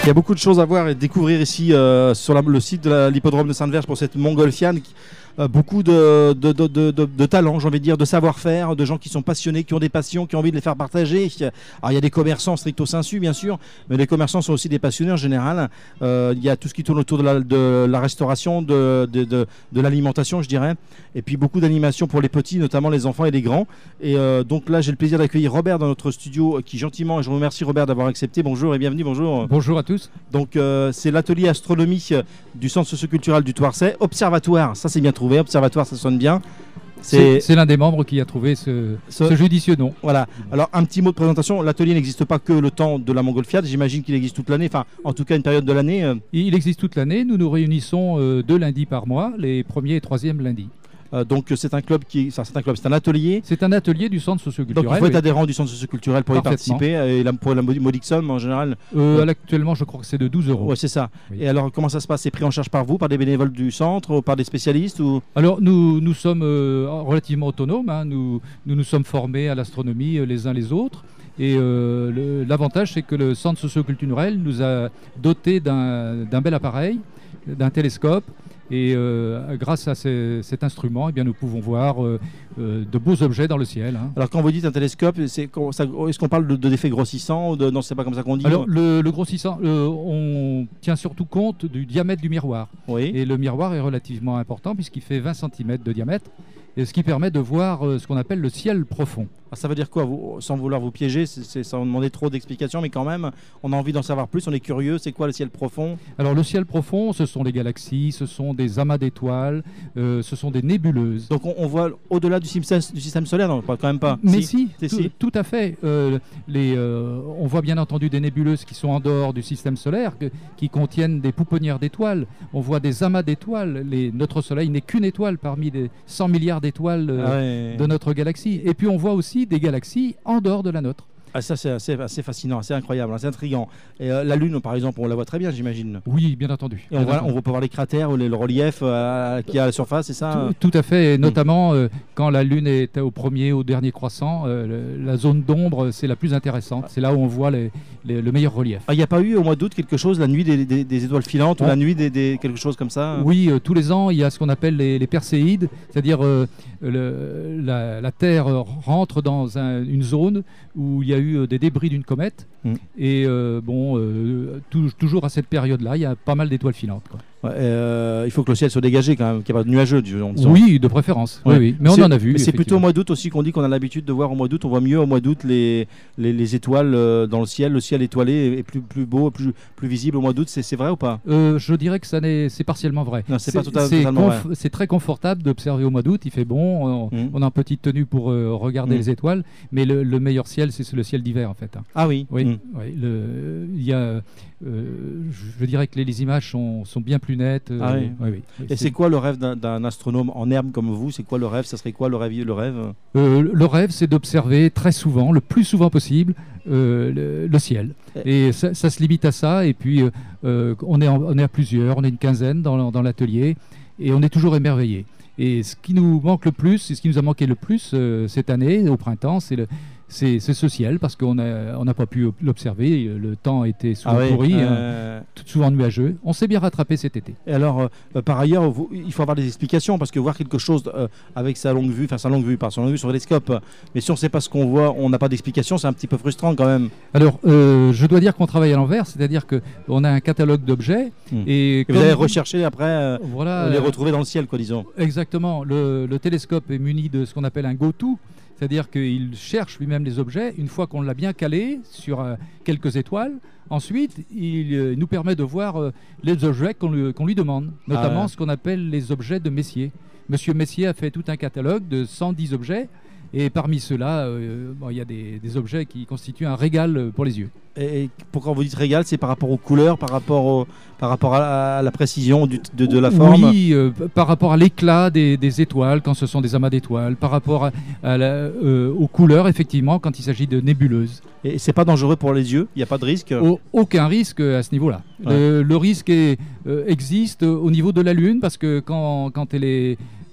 Il y a beaucoup de choses à voir et découvrir ici sur le site de l'hippodrome de Sainte-Verge pour cette montgolfiane. Beaucoup de talents, j'ai envie de dire, de savoir-faire, de gens qui sont passionnés, qui ont des passions, qui ont envie de les faire partager. Alors il y a des commerçants stricto sensu, bien sûr, mais les commerçants sont aussi des passionnés en général. Il y a tout ce qui tourne autour de la restauration, de l'alimentation, je dirais, et puis beaucoup d'animation pour les petits, notamment les enfants et les grands. Et donc là, j'ai le plaisir d'accueillir Robert dans notre studio, qui gentiment, et je vous remercie Robert d'avoir accepté. Bonjour et bienvenue, bonjour. Bonjour à tous. Donc c'est l'atelier astronomie du centre socioculturel du Thouarcet, observatoire, ça c'est bien trouvé. Observatoire, ça sonne bien. C'est l'un des membres qui a trouvé ce judicieux nom. Voilà. Alors un petit mot de présentation. L'atelier n'existe pas que le temps de la montgolfiade. J'imagine qu'il existe toute l'année. Enfin, en tout cas, une période de l'année. Il existe toute l'année. Nous nous réunissons 2 lundis par mois, les 1er et 3e lundis. Donc c'est un club c'est un atelier. C'est un atelier du centre socioculturel. Donc il faut être adhérent du centre socioculturel pour y participer. Et pour la modique somme en général. Actuellement, je crois que c'est de 12 €. Ouais, c'est ça. Oui. Et alors comment ça se passe? C'est pris en charge par vous, par des bénévoles du centre, ou par des spécialistes ou... Alors nous sommes relativement autonomes. Hein. Nous sommes formés à l'astronomie les uns les autres. Et l'avantage, c'est que le centre socioculturel nous a dotés d'un bel appareil, d'un télescope. Et grâce à cet instrument, eh bien, nous pouvons voir de beaux objets dans le ciel. Hein. Alors quand vous dites un télescope, est-ce qu'on parle d'effet grossissant ou non, c'est pas comme ça qu'on dit? Alors le grossissant, on tient surtout compte du diamètre du miroir. Oui. Et le miroir est relativement important puisqu'il fait 20 cm de diamètre. Et ce qui permet de voir ce qu'on appelle le ciel profond. Ah, ça veut dire quoi, sans vouloir vous piéger, sans demander trop d'explications, mais quand même, on a envie d'en savoir plus, on est curieux. C'est quoi le ciel profond? Alors le ciel profond, ce sont des galaxies, ce sont des amas d'étoiles, ce sont des nébuleuses. Donc on voit au-delà du système solaire? Non, quand même pas. Mais si, tout à fait. On voit bien entendu des nébuleuses qui sont en dehors du système solaire, qui contiennent des pouponnières d'étoiles. On voit des amas d'étoiles. Notre Soleil n'est qu'une étoile parmi des 100 milliards d'étoiles de notre galaxie. Et puis on voit aussi des galaxies en dehors de la nôtre. Ah, ça c'est assez fascinant, assez incroyable, assez intriguant. Et la Lune par exemple, on la voit très bien, j'imagine. Oui, bien entendu. Et on peut voir les cratères ou le relief qu'il y a à la surface, c'est ça? Tout à fait, et notamment quand la Lune est au premier ou au dernier croissant, la zone d'ombre c'est la plus intéressante. C'est là où on voit le meilleur relief. Il n'y a pas eu au mois d'août quelque chose, la nuit des étoiles filantes, ou la nuit quelque chose comme ça? Oui, tous les ans il y a ce qu'on appelle les perséides, c'est-à-dire la Terre rentre dans une zone où il y a eu des débris d'une comète. Et toujours à cette période-là, il y a pas mal d'étoiles filantes, quoi. Il faut que le ciel soit dégagé quand même, qu'il n'y ait pas de nuageux. Oui, de préférence. Ouais. Oui. Mais on en a vu. C'est plutôt au mois d'août aussi qu'on dit qu'on a l'habitude de voir au mois d'août. On voit mieux au mois d'août les étoiles dans le ciel. Le ciel étoilé est plus beau, plus visible au mois d'août. C'est vrai ou pas? Je dirais que c'est partiellement vrai. Non, c'est pas totalement vrai. C'est très confortable d'observer au mois d'août. Il fait bon. On est en petite tenue pour regarder les étoiles. Mais le meilleur ciel, c'est le ciel d'hiver en fait. Ah oui. Oui. Je dirais que les images sont bien plus nettes. Oui. Et c'est quoi le rêve d'un astronome en herbe comme vous? C'est quoi le rêve? Ça serait quoi le rêve? Le rêve, c'est d'observer très souvent, le plus souvent possible, le ciel. Et ça se limite à ça. Et puis, on est à plusieurs, on est une quinzaine dans l'atelier, et on est toujours émerveillés. Et ce qui nous manque le plus, et ce qui nous a manqué le plus cette année, au printemps, c'est ce ciel, parce qu'on n'a pas pu l'observer. Le temps était souvent pourri, souvent nuageux. On s'est bien rattrapé cet été. Et alors, par ailleurs, il faut avoir des explications, parce que voir quelque chose avec sa longue vue sur le télescope, mais si on ne sait pas ce qu'on voit, on n'a pas d'explication, c'est un petit peu frustrant quand même. Alors, je dois dire qu'on travaille à l'envers, c'est-à-dire qu'on a un catalogue d'objets. Et vous allez rechercher après, les retrouver dans le ciel, quoi, disons. Exactement. Le télescope est muni de ce qu'on appelle un go-to. C'est-à-dire qu'il cherche lui-même les objets. Une fois qu'on l'a bien calé sur quelques étoiles, ensuite, il nous permet de voir les objets qu'on lui demande, notamment ce qu'on appelle les objets de Messier. Monsieur Messier a fait tout un catalogue de 110 objets. Et parmi ceux-là, il y a des objets qui constituent un régal pour les yeux. Et pourquoi vous dites régal, c'est par rapport aux couleurs, par rapport à la précision de la forme? Oui, par rapport à l'éclat des étoiles, quand ce sont des amas d'étoiles, par rapport aux couleurs, effectivement, quand il s'agit de nébuleuses. Et c'est pas dangereux pour les yeux? Il n'y a pas de risque? Aucun risque à ce niveau-là. Le risque existe au niveau de la Lune, parce que quand elle est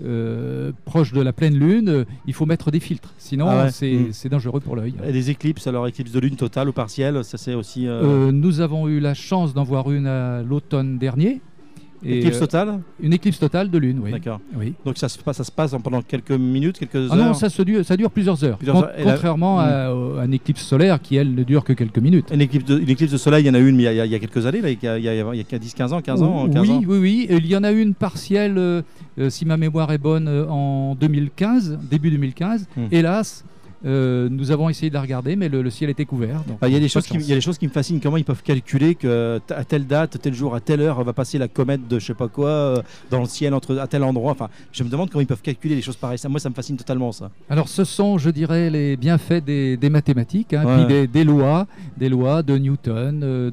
proche de la pleine lune, il faut mettre des filtres. Sinon, c'est dangereux pour l'œil. Et des éclipses, alors éclipse de lune totale ou partielle, ça c'est aussi... Nous avons eu la chance d'en voir une à l'automne dernier. Éclipse totale? Une éclipse totale de lune, oui. D'accord. Oui. Donc ça se passe pendant quelques minutes, quelques heures? Non, ça dure plusieurs heures. Contrairement à une éclipse solaire qui, elle, ne dure que quelques minutes. Une éclipse de soleil, il y en a une, mais il y a quelques années, là, il y a 10-15 ans, 15 ans, 15 ans. Oui. Il y en a une partielle, si ma mémoire est bonne, en 2015, début 2015. Hélas, nous avons essayé de la regarder, mais le ciel était couvert. Il y a des choses qui me fascinent. Comment ils peuvent calculer qu'à telle date, tel jour, à telle heure, va passer la comète de je sais pas quoi dans le ciel à tel endroit. Enfin, je me demande comment ils peuvent calculer des choses pareilles. Moi, ça me fascine totalement, ça. Alors, ce sont, je dirais, les bienfaits des mathématiques, puis des lois de Newton,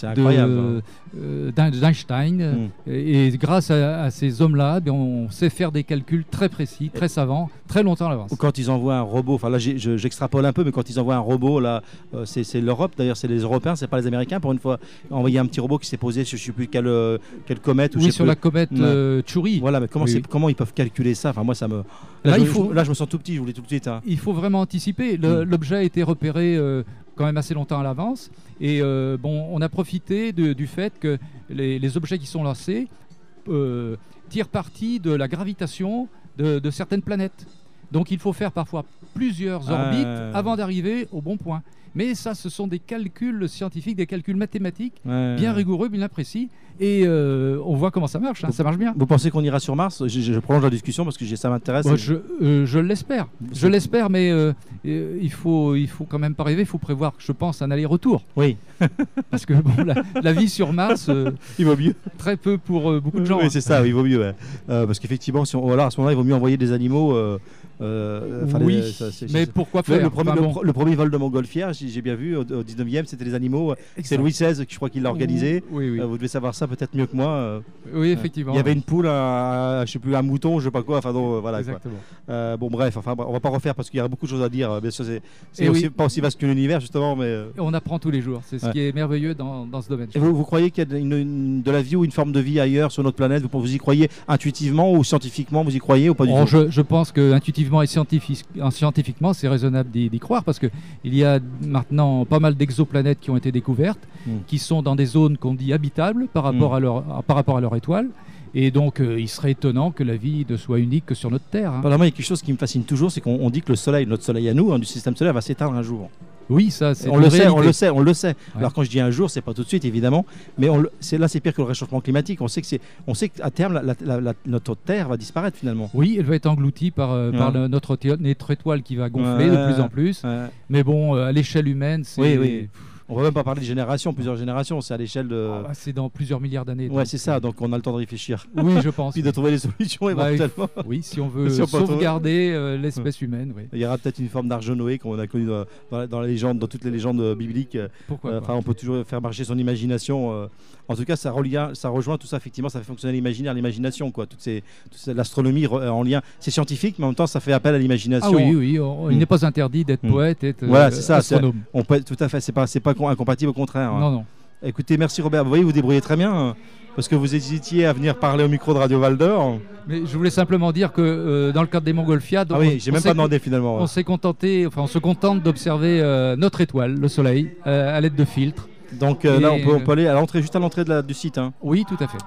d'Einstein. Et grâce à ces hommes-là, on sait faire des calculs très précis, très savants, très longtemps à l'avance. Quand ils envoient un robot, enfin là, j'extrapole un peu, mais quand ils envoient un robot, là, c'est l'Europe, d'ailleurs, c'est les Européens, c'est pas les Américains. Pour une fois, envoyer un petit robot qui s'est posé sur je sais plus quelle comète. Sur la comète Chury. Voilà, mais comment ils peuvent calculer ça? Enfin, moi, ça me. Là, je me sens tout petit, je voulais tout de suite. Hein. Il faut vraiment anticiper. L'objet a été repéré quand même assez longtemps à l'avance. Et on a profité du fait que les objets qui sont lancés tirent parti de la gravitation de certaines planètes. Donc il faut faire parfois plusieurs orbites avant d'arriver au bon point. Mais ça, ce sont des calculs scientifiques, des calculs mathématiques bien rigoureux, bien précis. Et on voit comment ça marche, ça marche bien. Vous pensez qu'on ira sur Mars? Je prolonge la discussion parce que ça m'intéresse. Je l'espère. Je l'espère, mais il faut quand même pas rêver. Il faut prévoir, je pense, un aller-retour. Oui. Parce que la vie sur Mars, il vaut mieux. Très peu pour beaucoup de gens. Oui, c'est ça, il vaut mieux. Ouais. Parce qu'effectivement, à ce moment-là, il vaut mieux envoyer des animaux. Mais pourquoi faire? Le premier vol de montgolfière, j'ai bien vu, au 19e, c'était les animaux. C'est Louis XVI, je crois, qui l'a organisé. Oui. Vous devez savoir ça peut-être mieux que moi. Oui, effectivement. Il y avait une poule, je sais plus, un mouton, je sais pas quoi. Enfin, donc, voilà. Exactement. Bon, bref, on va pas refaire parce qu'il y a beaucoup de choses à dire. Bien sûr, c'est pas aussi vaste que l'univers, justement. Mais on apprend tous les jours. C'est ce qui est merveilleux dans ce domaine. Et vous croyez qu'il y a de la vie ou une forme de vie ailleurs sur notre planète? Vous y croyez intuitivement ou scientifiquement? Vous y croyez ou pas du tout? Je pense que intuitivement et scientifiquement, c'est raisonnable d'y croire parce qu'il y a maintenant pas mal d'exoplanètes qui ont été découvertes, qui sont dans des zones qu'on dit habitables par rapport à leur étoile. Et donc, il serait étonnant que la vie ne soit unique que sur notre Terre. Moi, il y a quelque chose qui me fascine toujours, c'est qu'on dit que notre soleil à nous, du système solaire, va s'éteindre un jour. Oui, ça, c'est on le sait. Ouais. Alors quand je dis un jour, c'est pas tout de suite évidemment, mais c'est pire que le réchauffement climatique. On sait qu'à terme, notre Terre va disparaître finalement. Oui, elle va être engloutie par notre étoile qui va gonfler de plus en plus. Mais bon, à l'échelle humaine, c'est. Oui. On va même pas parler de générations, plusieurs générations, c'est à l'échelle de... c'est dans plusieurs milliards d'années. Ouais, c'est ça, donc on a le temps de réfléchir. Oui, je pense. Puis de trouver des solutions éventuellement. Oui, si on veut sauvegarder l'espèce humaine. Oui. Il y aura peut-être une forme d'arche de Noé qu'on a connue dans les légendes, dans toutes les légendes bibliques. Pourquoi pas. On peut toujours faire marcher son imagination. En tout cas, ça rejoint tout ça, effectivement, ça fait fonctionner l'imaginaire, l'imagination, quoi. L'astronomie en lien. C'est scientifique, mais en même temps, ça fait appel à l'imagination. Ah oui, il n'est pas interdit d'être poète, d'être astronome. On peut, tout à fait, c'est pas incompatible, au contraire. Non. Écoutez, merci Robert. Vous voyez, vous débrouillez très bien, parce que vous hésitiez à venir parler au micro de Radio Val d'Or. Mais je voulais simplement dire que dans le cadre des Montgolfiades, j'ai même pas demandé finalement. On se contente d'observer notre étoile, le Soleil, à l'aide de filtres. Donc là, on peut aller à l'entrée, juste à l'entrée du site. Oui, tout à fait.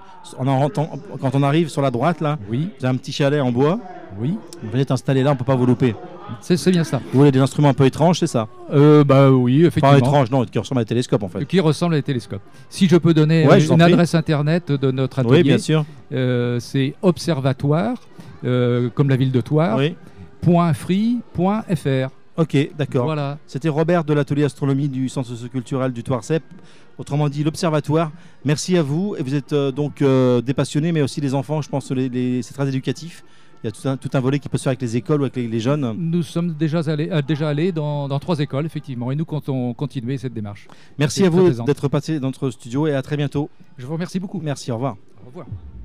Quand on arrive sur la droite, là, vous avez un petit chalet en bois. Oui. Vous venez t'installer là, on peut pas vous louper. C'est bien ça. Vous voulez des instruments un peu étranges, c'est ça? Oui, effectivement. Pas étranges, non, qui ressemblent à des télescopes en fait. Qui ressemblent à des télescopes. Si je peux donner une adresse internet de notre atelier. Oui, bien sûr. C'est observatoire, comme la ville de Thouars, .free.fr. Ok, d'accord. Voilà. C'était Robert de l'atelier astronomie du centre socioculturel du Thouars-Cep, autrement dit l'Observatoire. Merci à vous. Et vous êtes donc des passionnés, mais aussi des enfants. Je pense que c'est très éducatif. Il y a tout un volet qui peut se faire avec les écoles ou avec les jeunes. Nous sommes déjà allés dans 3 écoles, effectivement, et nous comptons continuer cette démarche. Merci à vous d'être passé dans notre studio et à très bientôt. Je vous remercie beaucoup. Merci, au revoir. Au revoir.